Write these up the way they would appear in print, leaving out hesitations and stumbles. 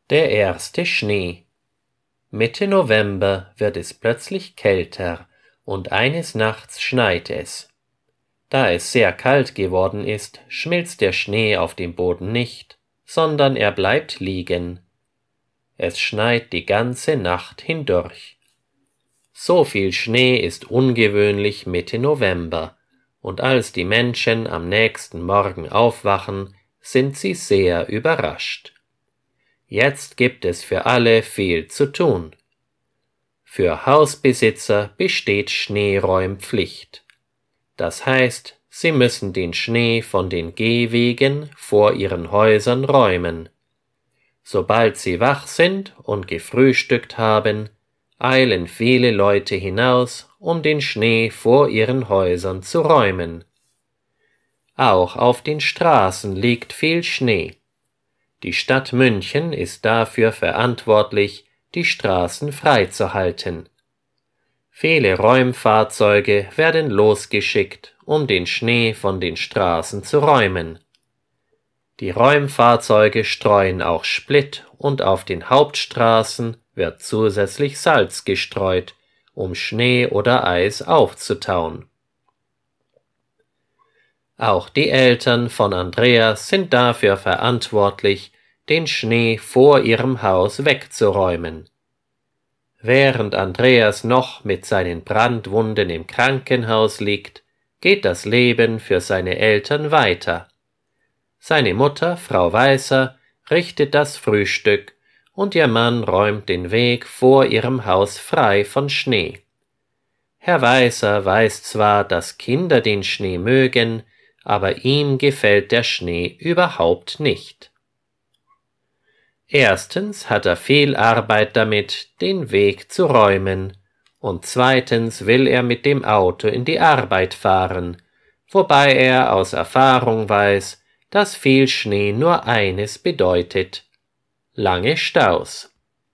Der erste Schnee. Mitte November wird es plötzlich kälter und eines Nachts schneit es. Da es sehr kalt geworden ist, schmilzt der Schnee auf dem Boden nicht, sondern er bleibt liegen. Es schneit die ganze Nacht hindurch. So viel Schnee ist ungewöhnlich Mitte November, und als die Menschen am nächsten Morgen aufwachen, sind sie sehr überrascht. Jetzt gibt es für alle viel zu tun. Für Hausbesitzer besteht Schneeräumpflicht. Das heißt, sie müssen den Schnee von den Gehwegen vor ihren Häusern räumen. Sobald sie wach sind und gefrühstückt haben, eilen viele Leute hinaus, um den Schnee vor ihren Häusern zu räumen. Auch auf den Straßen liegt viel Schnee. Die Stadt München ist dafür verantwortlich, die Straßen freizuhalten. Viele Räumfahrzeuge werden losgeschickt, um den Schnee von den Straßen zu räumen. Die Räumfahrzeuge streuen auch Split und auf den Hauptstraßen wird zusätzlich Salz gestreut, um Schnee oder Eis aufzutauen. Auch die Eltern von Andreas sind dafür verantwortlich, den Schnee vor ihrem Haus wegzuräumen. Während Andreas noch mit seinen Brandwunden im Krankenhaus liegt, geht das Leben für seine Eltern weiter. Seine Mutter, Frau Weißer, richtet das Frühstück und ihr Mann räumt den Weg vor ihrem Haus frei von Schnee. Herr Weißer weiß zwar, dass Kinder den Schnee mögen, aber ihm gefällt der Schnee überhaupt nicht. Erstens hat er viel Arbeit damit, den Weg zu räumen, und zweitens will er mit dem Auto in die Arbeit fahren, wobei er aus Erfahrung weiß, dass viel Schnee nur eines bedeutet: lange Staus.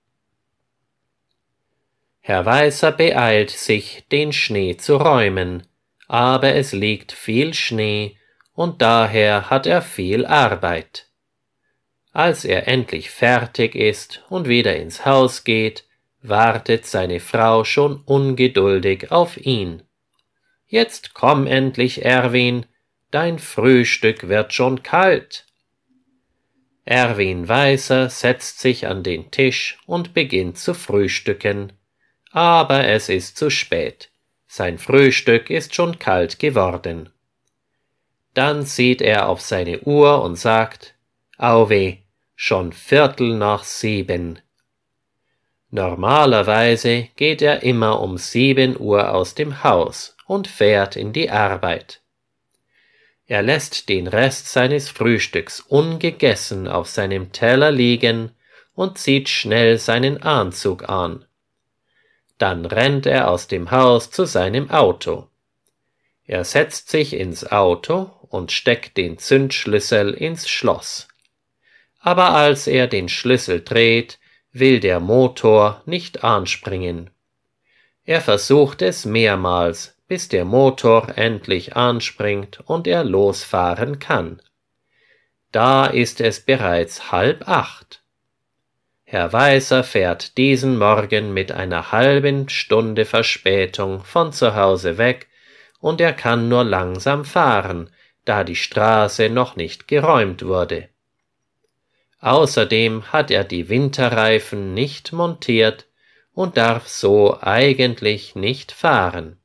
Herr Weißer beeilt sich, den Schnee zu räumen, aber es liegt viel Schnee und daher hat er viel Arbeit. Als er endlich fertig ist und wieder ins Haus geht, wartet seine Frau schon ungeduldig auf ihn. »Jetzt komm endlich, Erwin, dein Frühstück wird schon kalt.« Erwin Weißer setzt sich an den Tisch und beginnt zu frühstücken. Aber es ist zu spät. Sein Frühstück ist schon kalt geworden. Dann sieht er auf seine Uhr und sagt: »Auweh, schon 6:15. Normalerweise geht er immer um 7 Uhr aus dem Haus und fährt in die Arbeit. Er lässt den Rest seines Frühstücks ungegessen auf seinem Teller liegen und zieht schnell seinen Anzug an. Dann rennt er aus dem Haus zu seinem Auto. Er setzt sich ins Auto und steckt den Zündschlüssel ins Schloss. Aber als er den Schlüssel dreht, will der Motor nicht anspringen. Er versucht es mehrmals, bis der Motor endlich anspringt und er losfahren kann. Da ist es bereits 7:30. Herr Weißer fährt diesen Morgen mit einer halben Stunde Verspätung von zu Hause weg und er kann nur langsam fahren, da die Straße noch nicht geräumt wurde. Außerdem hat er die Winterreifen nicht montiert und darf so eigentlich nicht fahren.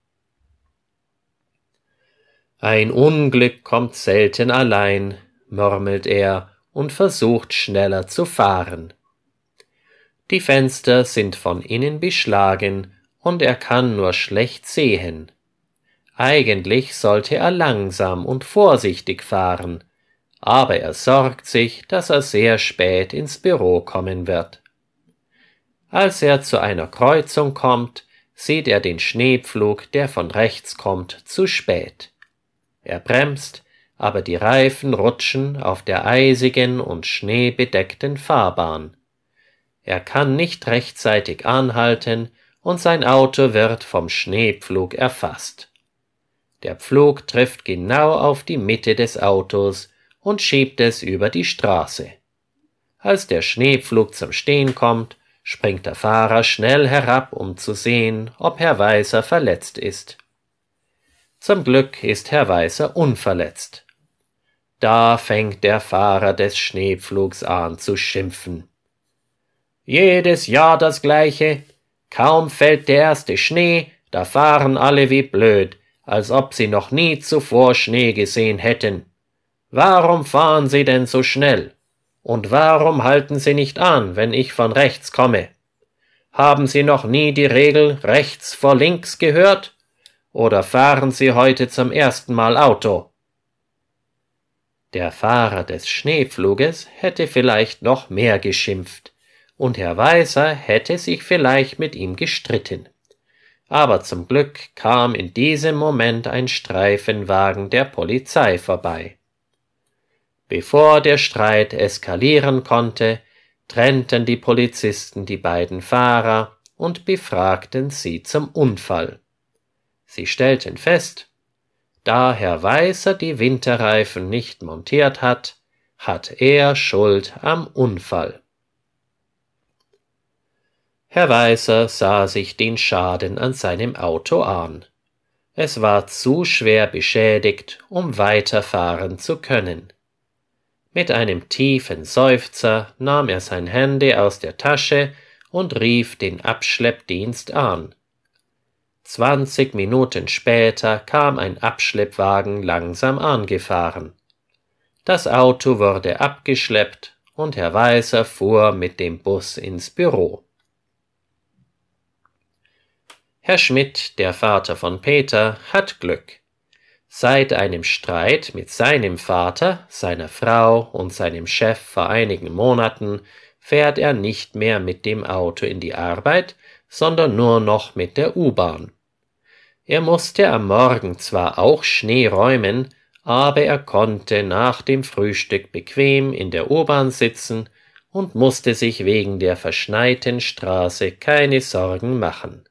»Ein Unglück kommt selten allein«, murmelt er und versucht schneller zu fahren. Die Fenster sind von innen beschlagen und er kann nur schlecht sehen. Eigentlich sollte er langsam und vorsichtig fahren, aber er sorgt sich, dass er sehr spät ins Büro kommen wird. Als er zu einer Kreuzung kommt, sieht er den Schneepflug, der von rechts kommt, zu spät. Er bremst, aber die Reifen rutschen auf der eisigen und schneebedeckten Fahrbahn. Er kann nicht rechtzeitig anhalten und sein Auto wird vom Schneepflug erfasst. Der Pflug trifft genau auf die Mitte des Autos und schiebt es über die Straße. Als der Schneepflug zum Stehen kommt, springt der Fahrer schnell herab, um zu sehen, ob Herr Weißer verletzt ist. Zum Glück ist Herr Weißer unverletzt. Da fängt der Fahrer des Schneepflugs an zu schimpfen. Jedes Jahr das Gleiche, kaum fällt der erste Schnee, da fahren alle wie blöd, als ob sie noch nie zuvor Schnee gesehen hätten. Warum fahren Sie denn so schnell? Und warum halten Sie nicht an, wenn ich von rechts komme? Haben Sie noch nie die Regel rechts vor links gehört? Oder fahren Sie heute zum ersten Mal Auto? Der Fahrer des Schneepfluges hätte vielleicht noch mehr geschimpft, und Herr Weißer hätte sich vielleicht mit ihm gestritten. Aber zum Glück kam in diesem Moment ein Streifenwagen der Polizei vorbei. Bevor der Streit eskalieren konnte, trennten die Polizisten die beiden Fahrer und befragten sie zum Unfall. Sie stellten fest, da Herr Weißer die Winterreifen nicht montiert hat, hat er Schuld am Unfall. Herr Weißer sah sich den Schaden an seinem Auto an. Es war zu schwer beschädigt, um weiterfahren zu können. Mit einem tiefen Seufzer nahm er sein Handy aus der Tasche und rief den Abschleppdienst an. 20 Minuten später kam ein Abschleppwagen langsam angefahren. Das Auto wurde abgeschleppt und Herr Weißer fuhr mit dem Bus ins Büro. Herr Schmidt, der Vater von Peter, hat Glück. Seit einem Streit mit seinem Vater, seiner Frau und seinem Chef vor einigen Monaten fährt er nicht mehr mit dem Auto in die Arbeit, sondern nur noch mit der U-Bahn. Er musste am Morgen zwar auch Schnee räumen, aber er konnte nach dem Frühstück bequem in der U-Bahn sitzen und musste sich wegen der verschneiten Straße keine Sorgen machen.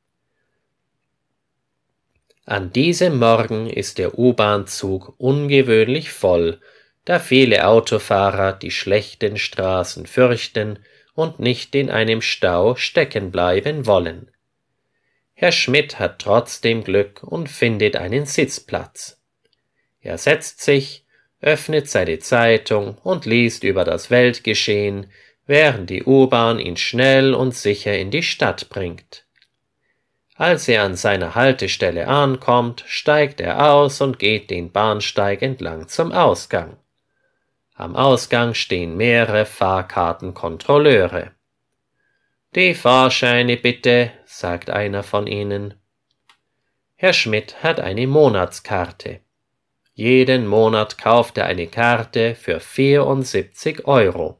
An diesem Morgen ist der U-Bahn-Zug ungewöhnlich voll, da viele Autofahrer die schlechten Straßen fürchten und nicht in einem Stau stecken bleiben wollen. Herr Schmidt hat trotzdem Glück und findet einen Sitzplatz. Er setzt sich, öffnet seine Zeitung und liest über das Weltgeschehen, während die U-Bahn ihn schnell und sicher in die Stadt bringt. Als er an seiner Haltestelle ankommt, steigt er aus und geht den Bahnsteig entlang zum Ausgang. Am Ausgang stehen mehrere Fahrkartenkontrolleure. »Die Fahrscheine bitte«, sagt einer von ihnen. Herr Schmidt hat eine Monatskarte. Jeden Monat kauft er eine Karte für 74 €.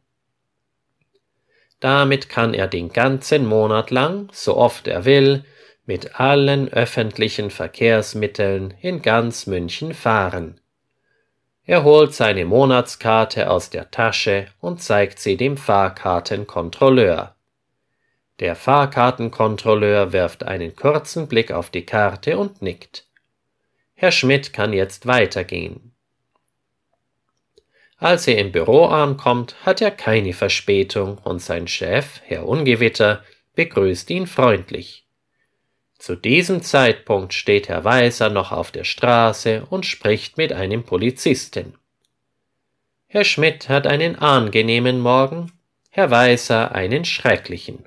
Damit kann er den ganzen Monat lang, so oft er will, mit allen öffentlichen Verkehrsmitteln in ganz München fahren. Er holt seine Monatskarte aus der Tasche und zeigt sie dem Fahrkartenkontrolleur. Der Fahrkartenkontrolleur wirft einen kurzen Blick auf die Karte und nickt. Herr Schmidt kann jetzt weitergehen. Als er im Büro ankommt, hat er keine Verspätung und sein Chef, Herr Ungewitter, begrüßt ihn freundlich. Zu diesem Zeitpunkt steht Herr Weißer noch auf der Straße und spricht mit einem Polizisten. Herr Schmidt hat einen angenehmen Morgen, Herr Weißer einen schrecklichen.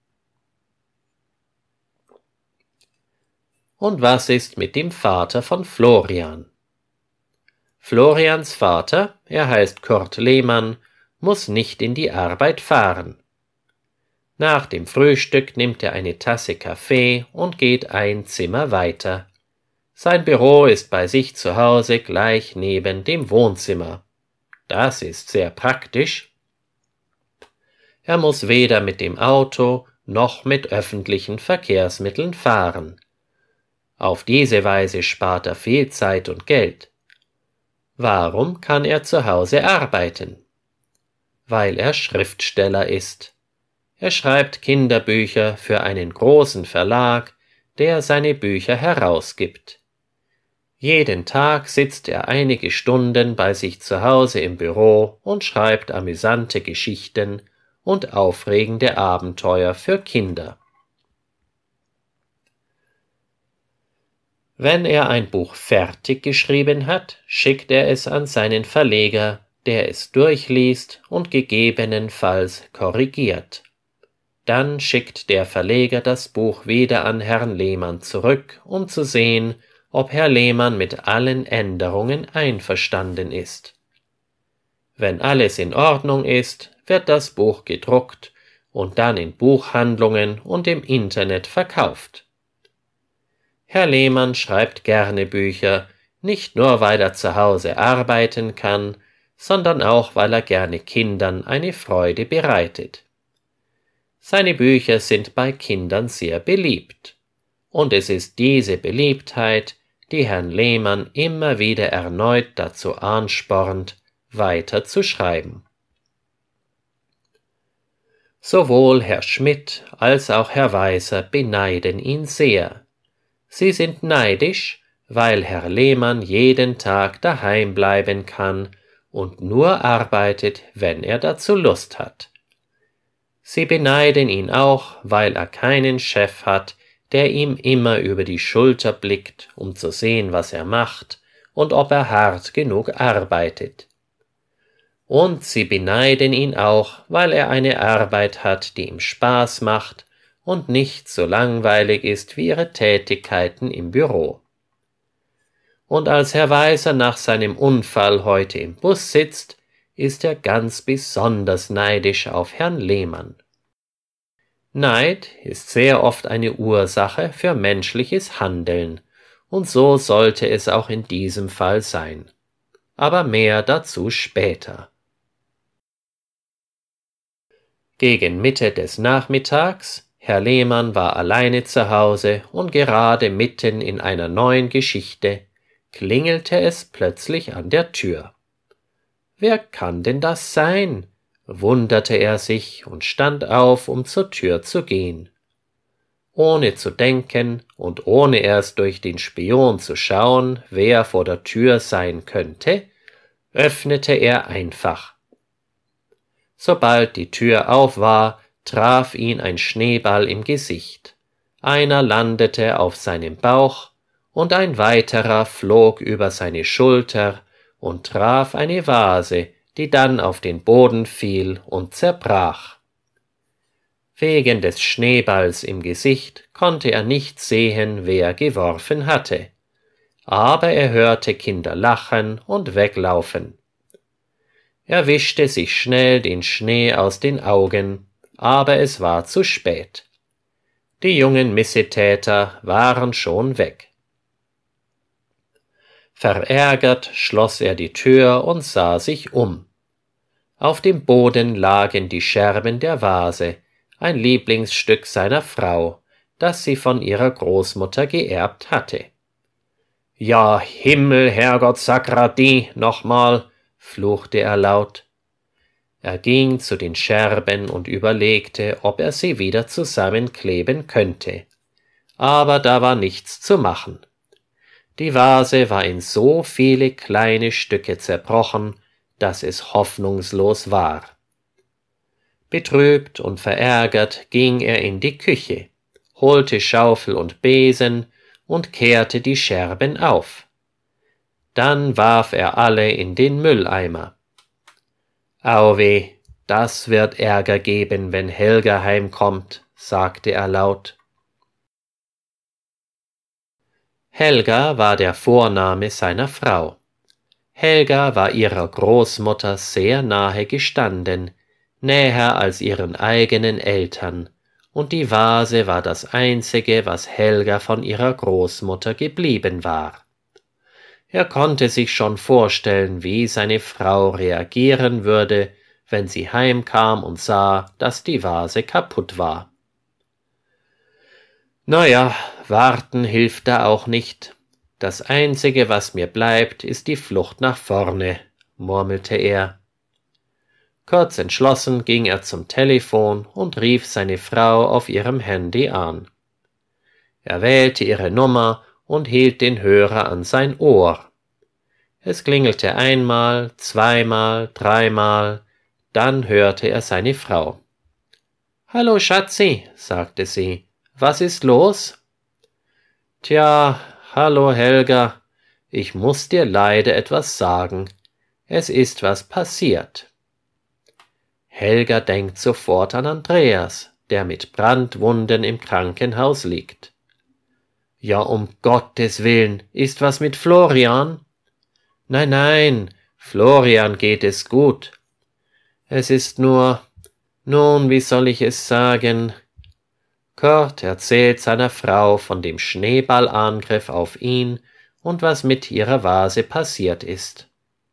Und was ist mit dem Vater von Florian? Florians Vater, er heißt Kurt Lehmann, muss nicht in die Arbeit fahren. Nach dem Frühstück nimmt er eine Tasse Kaffee und geht ein Zimmer weiter. Sein Büro ist bei sich zu Hause gleich neben dem Wohnzimmer. Das ist sehr praktisch. Er muss weder mit dem Auto noch mit öffentlichen Verkehrsmitteln fahren. Auf diese Weise spart er viel Zeit und Geld. Warum kann er zu Hause arbeiten? Weil er Schriftsteller ist. Er schreibt Kinderbücher für einen großen Verlag, der seine Bücher herausgibt. Jeden Tag sitzt er einige Stunden bei sich zu Hause im Büro und schreibt amüsante Geschichten und aufregende Abenteuer für Kinder. Wenn er ein Buch fertig geschrieben hat, schickt er es an seinen Verleger, der es durchliest und gegebenenfalls korrigiert. Dann schickt der Verleger das Buch wieder an Herrn Lehmann zurück, um zu sehen, ob Herr Lehmann mit allen Änderungen einverstanden ist. Wenn alles in Ordnung ist, wird das Buch gedruckt und dann in Buchhandlungen und im Internet verkauft. Herr Lehmann schreibt gerne Bücher, nicht nur weil er zu Hause arbeiten kann, sondern auch weil er gerne Kindern eine Freude bereitet. Seine Bücher sind bei Kindern sehr beliebt, und es ist diese Beliebtheit, die Herrn Lehmann immer wieder erneut dazu anspornt, weiter zu schreiben. Sowohl Herr Schmidt als auch Herr Weiser beneiden ihn sehr. Sie sind neidisch, weil Herr Lehmann jeden Tag daheim bleiben kann und nur arbeitet, wenn er dazu Lust hat. Sie beneiden ihn auch, weil er keinen Chef hat, der ihm immer über die Schulter blickt, um zu sehen, was er macht und ob er hart genug arbeitet. Und sie beneiden ihn auch, weil er eine Arbeit hat, die ihm Spaß macht und nicht so langweilig ist wie ihre Tätigkeiten im Büro. Und als Herr Weiser nach seinem Unfall heute im Bus sitzt, ist er ganz besonders neidisch auf Herrn Lehmann. Neid ist sehr oft eine Ursache für menschliches Handeln, und so sollte es auch in diesem Fall sein. Aber mehr dazu später. Gegen Mitte des Nachmittags, Herr Lehmann war alleine zu Hause und gerade mitten in einer neuen Geschichte, klingelte es plötzlich an der Tür. »Wer kann denn das sein?« wunderte er sich und stand auf, um zur Tür zu gehen. Ohne zu denken und ohne erst durch den Spion zu schauen, wer vor der Tür sein könnte, öffnete er einfach. Sobald die Tür auf war, traf ihn ein Schneeball im Gesicht. Einer landete auf seinem Bauch und ein weiterer flog über seine Schulter und traf eine Vase, die dann auf den Boden fiel und zerbrach. Wegen des Schneeballs im Gesicht konnte er nicht sehen, wer geworfen hatte, aber er hörte Kinder lachen und weglaufen. Er wischte sich schnell den Schnee aus den Augen, aber es war zu spät. Die jungen Missetäter waren schon weg. Verärgert schloss er die Tür und sah sich um. Auf dem Boden lagen die Scherben der Vase, ein Lieblingsstück seiner Frau, das sie von ihrer Großmutter geerbt hatte. »Ja, Himmel, Herrgott, Sakrati, nochmal«, fluchte er laut. Er ging zu den Scherben und überlegte, ob er sie wieder zusammenkleben könnte. Aber da war nichts zu machen. Die Vase war in so viele kleine Stücke zerbrochen, dass es hoffnungslos war. Betrübt und verärgert ging er in die Küche, holte Schaufel und Besen und kehrte die Scherben auf. Dann warf er alle in den Mülleimer. »Auweh, das wird Ärger geben, wenn Helga heimkommt«, sagte er laut. Helga war der Vorname seiner Frau. Helga war ihrer Großmutter sehr nahe gestanden, näher als ihren eigenen Eltern, und die Vase war das Einzige, was Helga von ihrer Großmutter geblieben war. Er konnte sich schon vorstellen, wie seine Frau reagieren würde, wenn sie heimkam und sah, dass die Vase kaputt war. »Na ja, warten hilft da auch nicht. Das Einzige, was mir bleibt, ist die Flucht nach vorne«, murmelte er. Kurz entschlossen ging er zum Telefon und rief seine Frau auf ihrem Handy an. Er wählte ihre Nummer und hielt den Hörer an sein Ohr. Es klingelte einmal, zweimal, dreimal, dann hörte er seine Frau. »Hallo, Schatzi«, sagte sie, »was ist los?« »Tja, hallo Helga, ich muß dir leider etwas sagen. Es ist was passiert.« Helga denkt sofort an Andreas, der mit Brandwunden im Krankenhaus liegt. »Ja, um Gottes Willen, ist was mit Florian?« »Nein, nein, Florian geht es gut. Es ist nur, nun, wie soll ich es sagen?« Kurt erzählt seiner Frau von dem Schneeballangriff auf ihn und was mit ihrer Vase passiert ist.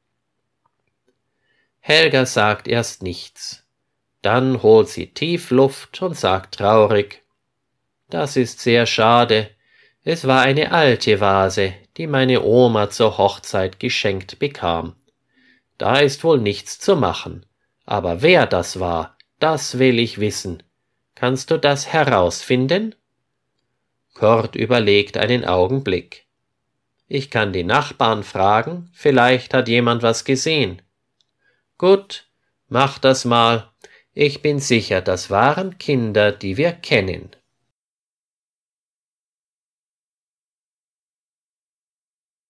Helga sagt erst nichts. Dann holt sie tief Luft und sagt traurig: »Das ist sehr schade. Es war eine alte Vase, die meine Oma zur Hochzeit geschenkt bekam. Da ist wohl nichts zu machen. Aber wer das war, das will ich wissen. Kannst du das herausfinden?« Kurt überlegt einen Augenblick. »Ich kann die Nachbarn fragen, vielleicht hat jemand was gesehen.« »Gut, mach das mal. Ich bin sicher, das waren Kinder, die wir kennen.«